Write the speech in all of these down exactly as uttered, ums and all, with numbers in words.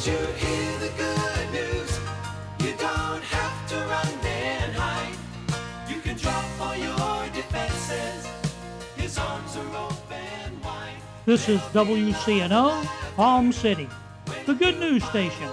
Did you hear the good news? You don't have to run and hide. You can drop all your defenses. His arms are open wide. This is W C N O, Palm City, the good news station.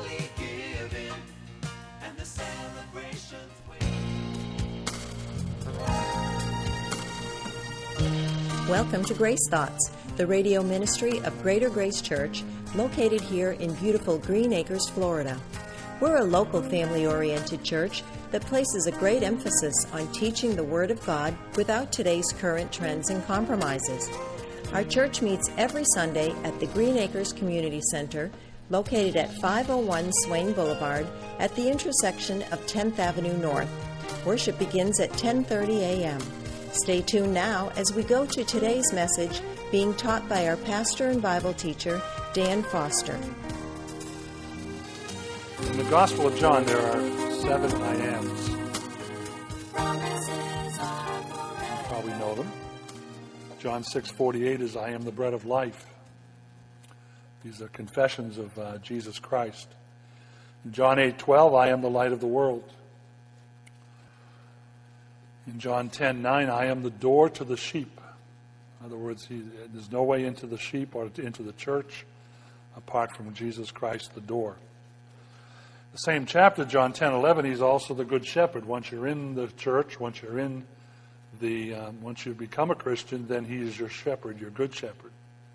Welcome to Grace Thoughts, the radio ministry of Greater Grace Church, located here in beautiful Green Acres, Florida. We're a local family-oriented church that places a great emphasis on teaching the Word of God without today's current trends and compromises. Our church meets every Sunday at the Green Acres Community Center, located at five oh one Swain Boulevard at the intersection of tenth Avenue North. Worship begins at ten thirty a.m. Stay tuned now as we go to today's message being taught by our pastor and Bible teacher, Dan Foster. In the Gospel of John, there are seven I ams. You probably know them. John six forty-eight is, I am the bread of life. These are confessions of uh, Jesus Christ. In John eight twelve, I am the light of the world. In John ten nine, I am the door to the sheep. In other words, he, there's no way into the sheep or into the church apart from Jesus Christ, the door. The same chapter, John ten eleven, he's also the good shepherd. Once you're in the church, once you're in the, um, once you become a Christian, then he is your shepherd, your good shepherd,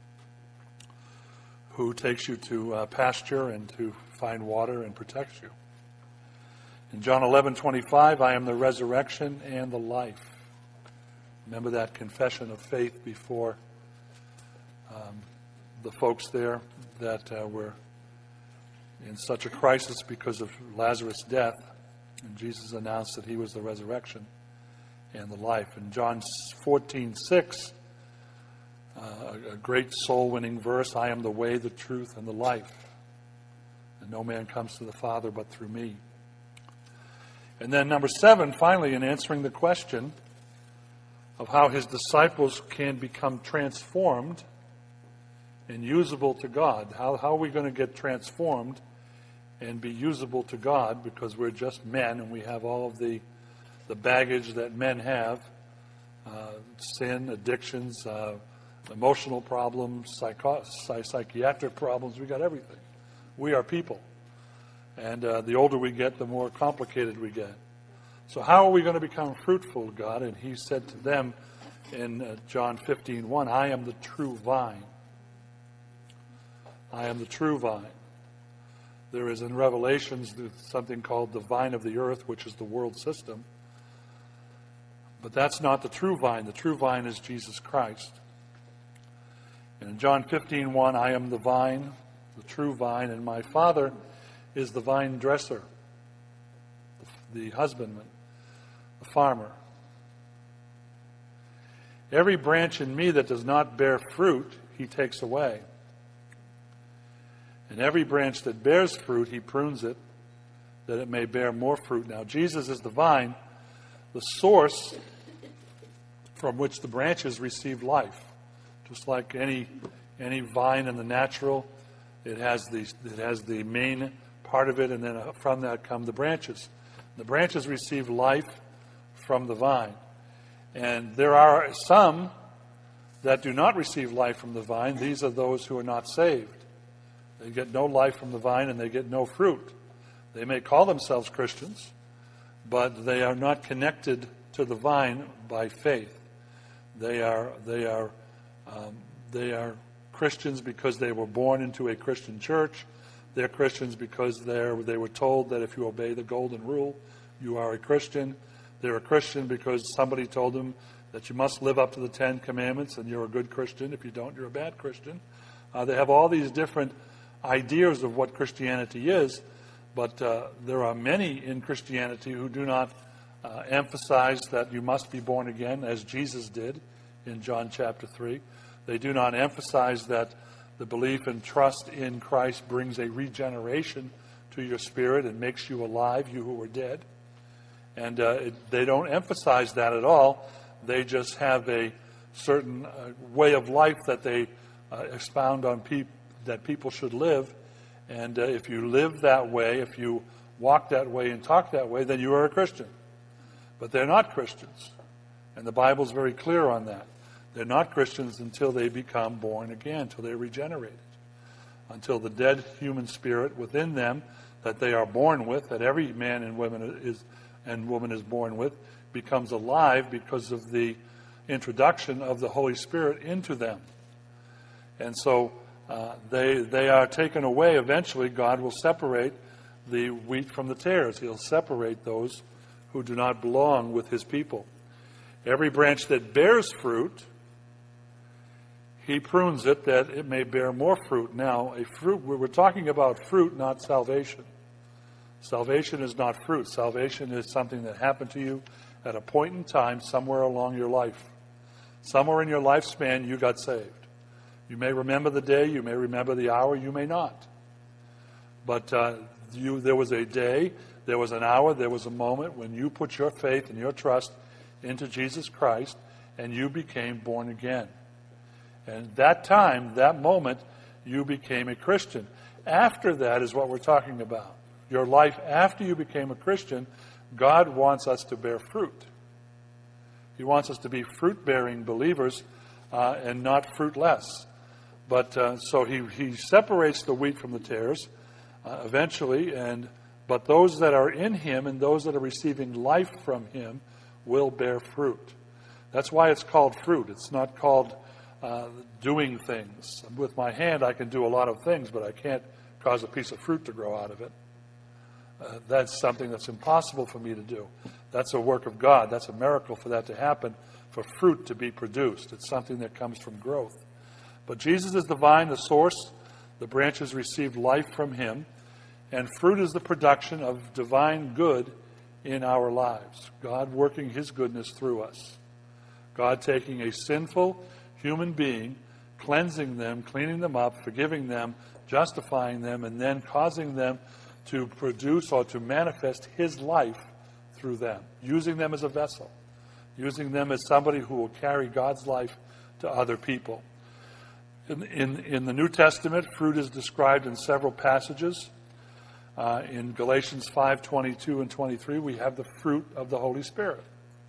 who takes you to uh, pasture and to find water and protects you. In John eleven twenty-five, I am the resurrection and the life. Remember that confession of faith before um, the folks there that uh, were in such a crisis because of Lazarus' death. And Jesus announced that he was the resurrection and the life. In John fourteen six, uh, a great soul-winning verse, I am the way, the truth, and the life. And no man comes to the Father but through me. And then number seven, finally, in answering the question of how his disciples can become transformed and usable to God. How, how are we going to get transformed and be usable to God, because we're just men and we have all of the, the baggage that men have, uh, sin, addictions, uh, emotional problems, psycho- psychiatric problems. We got everything. We are people. And uh, the older we get, the more complicated we get. So how are we going to become fruitful, God? And he said to them in uh, John fifteen one, I am the true vine. I am the true vine. There is in Revelations something called the vine of the earth, which is the world system. But that's not the true vine. The true vine is Jesus Christ. And in John fifteen one, I am the vine, the true vine, and my Father is the vine dresser, the husbandman, the farmer. Every branch in me that does not bear fruit, he takes away. And every branch that bears fruit, he prunes it, that it may bear more fruit. Now, Jesus is the vine, the source from which the branches receive life. Just like any any vine in the natural, it has the it has the main part of it, and then from that come the branches. The branches receive life from the vine. And there are some that do not receive life from the vine. These are those who are not saved. They get no life from the vine and they get no fruit. They may call themselves Christians, but they are not connected to the vine by faith. They are they are um, they are Christians because they were born into a Christian church. They're Christians because they're, they were told that if you obey the golden rule, you are a Christian. They're a Christian because somebody told them that you must live up to the Ten Commandments and you're a good Christian. If you don't, you're a bad Christian. Uh, they have all these different ideas of what Christianity is, but uh, there are many in Christianity who do not uh, emphasize that you must be born again, as Jesus did in John chapter three. They do not emphasize that the belief and trust in Christ brings a regeneration to your spirit and makes you alive, you who were dead. And uh, it, they don't emphasize that at all. They just have a certain uh, way of life that they uh, expound on, peop- that people should live. And uh, if you live that way, if you walk that way and talk that way, then you are a Christian. But they're not Christians. And the Bible's very clear on that. They're not Christians until they become born again, until they're regenerated. Until the dead human spirit within them that they are born with, that every man and woman is and woman is born with, becomes alive because of the introduction of the Holy Spirit into them. And so uh, they they are taken away. Eventually, God will separate the wheat from the tares. He'll separate those who do not belong with his people. Every branch that bears fruit, he prunes it that it may bear more fruit. Now, a fruit, we're talking about fruit, not salvation. Salvation is not fruit. Salvation is something that happened to you at a point in time somewhere along your life. Somewhere in your lifespan, you got saved. You may remember the day, you may remember the hour, you may not. But uh, you, there was a day, there was an hour, there was a moment when you put your faith and your trust into Jesus Christ and you became born again. And that time, that moment, you became a Christian. After that is what we're talking about. Your life after you became a Christian, God wants us to bear fruit. He wants us to be fruit-bearing believers uh, and not fruitless. But uh, so he, he separates the wheat from the tares uh, eventually, and but those that are in him and those that are receiving life from him will bear fruit. That's why it's called fruit. It's not called uh, doing things. With my hand, I can do a lot of things, but I can't cause a piece of fruit to grow out of it. Uh, that's something that's impossible for me to do. That's a work of God. That's a miracle for that to happen, for fruit to be produced. It's something that comes from growth. But Jesus is the vine, the source. The branches receive life from him. And fruit is the production of divine good in our lives. God working his goodness through us. God taking a sinful human being, cleansing them, cleaning them up, forgiving them, justifying them, and then causing them to produce or to manifest his life through them, using them as a vessel, using them as somebody who will carry God's life to other people. In, in, in the New Testament, fruit is described in several passages. Uh, in Galatians five twenty-two and twenty-three, we have the fruit of the Holy Spirit.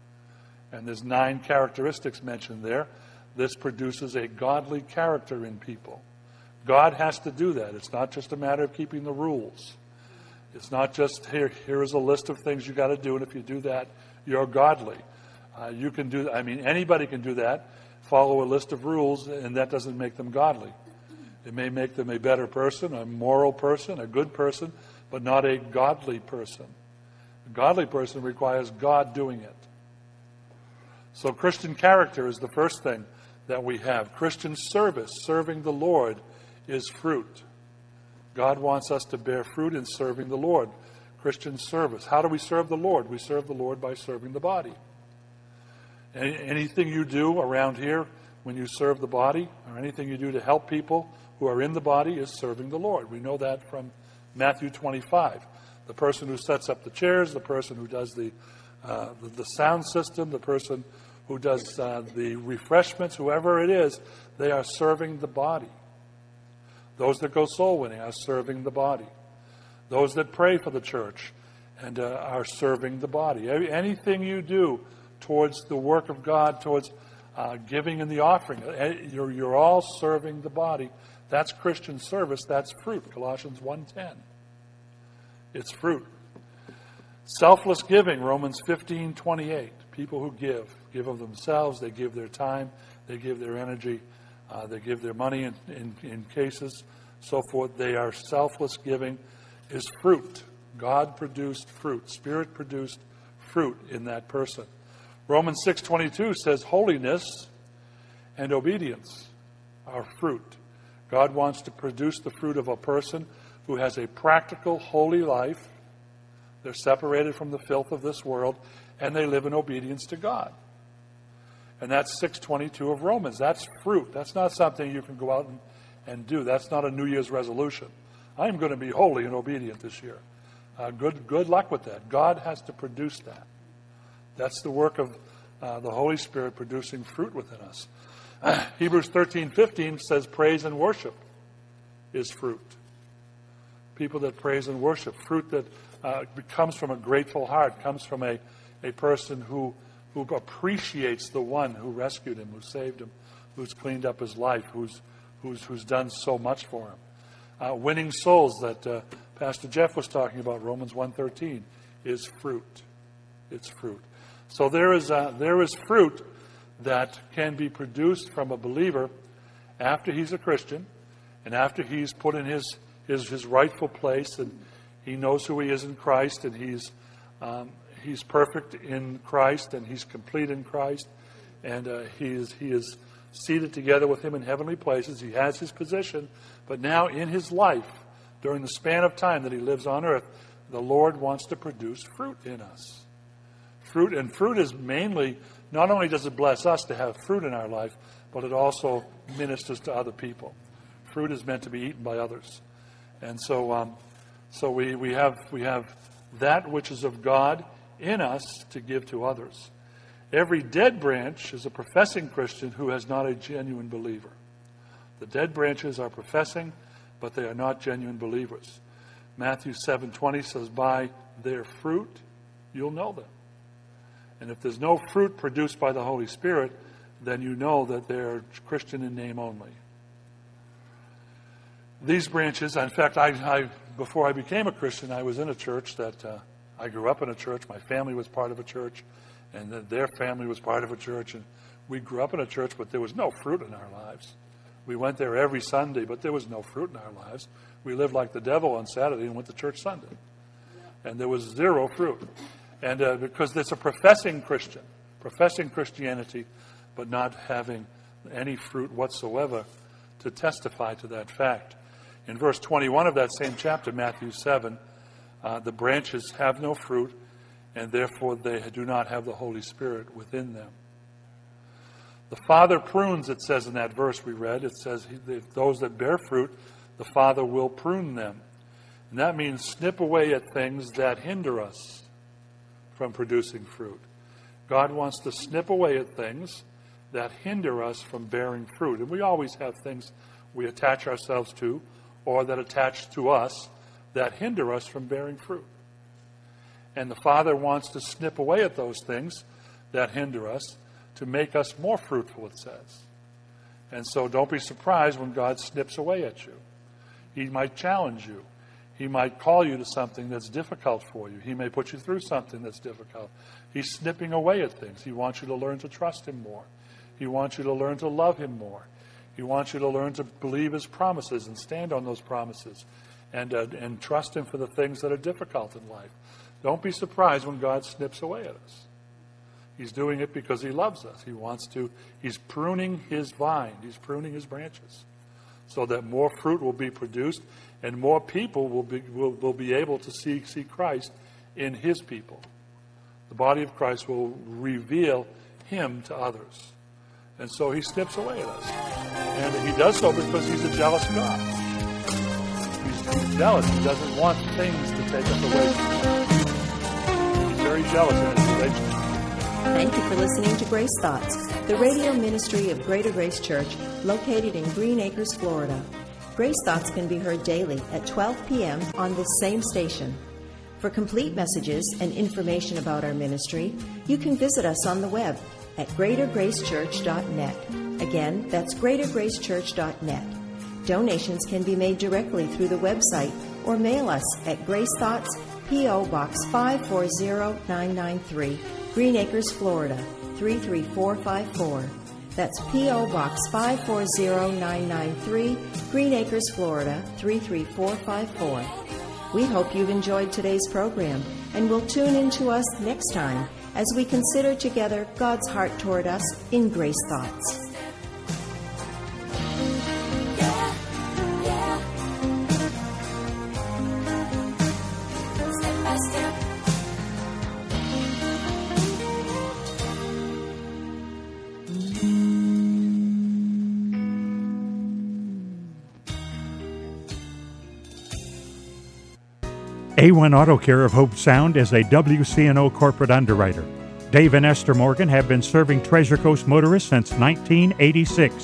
And there's nine characteristics mentioned there. This produces a godly character in people. God has to do that. It's not just a matter of keeping the rules. It's not just, here, here is a list of things you got to do, and if you do that, you're godly. Uh, you can do, I mean, anybody can do that, follow a list of rules, and that doesn't make them godly. It may make them a better person, a moral person, a good person, but not a godly person. A godly person requires God doing it. So Christian character is the first thing that we have. Christian service, serving the Lord, is fruit. God wants us to bear fruit in serving the Lord. Christian service. How do we serve the Lord? We serve the Lord by serving the body. Any, anything you do around here when you serve the body, or anything you do to help people who are in the body, is serving the Lord. We know that from Matthew twenty-five. The person who sets up the chairs, the person who does the uh, the, the sound system, the person who does uh, the refreshments, whoever it is, they are serving the body. Those that go soul winning are serving the body. Those that pray for the church and uh, are serving the body. Anything you do towards the work of God, towards uh, giving in the offering, you're, you're all serving the body. That's Christian service. That's fruit. Colossians one ten. It's fruit. Selfless giving, Romans fifteen twenty-eight. People who give, give of themselves. They give their time. They give their energy. Uh, they give their money in, in, in cases, so forth. They are selfless giving is fruit. God produced fruit. Spirit produced fruit in that person. Romans six twenty-two says holiness and obedience are fruit. God wants to produce the fruit of a person who has a practical, holy life. They're separated from the filth of this world, and they live in obedience to God. And that's six twenty-two of Romans. That's fruit. That's not something you can go out and, and do. That's not a New Year's resolution. I'm going to be holy and obedient this year. Uh, good, good luck with that. God has to produce that. That's the work of uh, the Holy Spirit producing fruit within us. Uh, Hebrews thirteen fifteen says praise and worship is fruit. people that praise and worship, fruit that uh, comes from a grateful heart, comes from a, a person who, who appreciates the one who rescued him, who saved him, who's cleaned up his life, who's, who's, who's done so much for him. Uh, winning souls that uh, Pastor Jeff was talking about, Romans one thirteen, is fruit. It's fruit. So there is uh, there is fruit that can be produced from a believer after he's a Christian and after he's put in his his, his rightful place and he knows who he is in Christ and he's um, he's perfect in Christ and he's complete in Christ and uh, he is he is seated together with him in heavenly places. He has his position, but now in his life, during the span of time that he lives on earth, the Lord wants to produce fruit in us. Fruit, and fruit is mainly, not only does it bless us to have fruit in our life, but it also ministers to other people. Fruit is meant to be eaten by others. And so um, so we, we have we have that which is of God in us to give to others. Every dead branch is a professing Christian who has not a genuine believer. The dead branches are professing, but they are not genuine believers. Matthew seven twenty says, by their fruit you'll know them. And if there's no fruit produced by the Holy Spirit, then you know that they're Christian in name only. These branches, in fact, I, I before I became a Christian, I was in a church that, uh, I grew up in a church, my family was part of a church, and then their family was part of a church, and we grew up in a church, but there was no fruit in our lives. We went there every Sunday, but there was no fruit in our lives. We lived like the devil on Saturday and went to church Sunday. And there was zero fruit. And uh, because it's a professing Christian, professing Christianity, but not having any fruit whatsoever to testify to that fact. In verse twenty-one of that same chapter, Matthew seven, uh, the branches have no fruit, and therefore they do not have the Holy Spirit within them. The Father prunes, it says in that verse we read. It says, those that bear fruit, the Father will prune them. And that means snip away at things that hinder us from producing fruit. God wants to snip away at things that hinder us from bearing fruit. And we always have things we attach ourselves to or that attach to us that hinder us from bearing fruit. And the Father wants to snip away at those things that hinder us to make us more fruitful, it says. And so don't be surprised when God snips away at you. He might challenge you. He might call you to something that's difficult for you. He may put you through something that's difficult. He's snipping away at things. He wants you to learn to trust Him more. He wants you to learn to love Him more. He wants you to learn to believe His promises and stand on those promises and, uh, and trust Him for the things that are difficult in life. Don't be surprised when God snips away at us. He's doing it because He loves us. He wants to, He's pruning His vine. He's pruning His branches so that more fruit will be produced and more people will be, will, will be able to see, see Christ in His people. The body of Christ will reveal Him to others. And so He snips away at us. And He does so because He's a jealous God. He's, he's jealous. He doesn't want things to take us away from Him. He's very jealous in His relationship. Thank you for listening to Grace Thoughts, the radio ministry of Greater Grace Church, located in Green Acres, Florida. Grace Thoughts can be heard daily at twelve p.m. on this same station. For complete messages and information about our ministry, you can visit us on the web at greater grace church dot net. Again, that's greater grace church dot net. Donations can be made directly through the website or mail us at Grace Thoughts, P O. Box five four zero nine nine three, Green Acres, Florida, three three four five four. That's P O. Box five four zero nine nine three, Green Acres, Florida, three three four five four. We hope you've enjoyed today's program and will tune in to us next time as we consider together God's heart toward us in Grace Thoughts. A one Auto Care of Hope Sound is a W C N O corporate underwriter. Dave and Esther Morgan have been serving Treasure Coast motorists since nineteen eighty-six.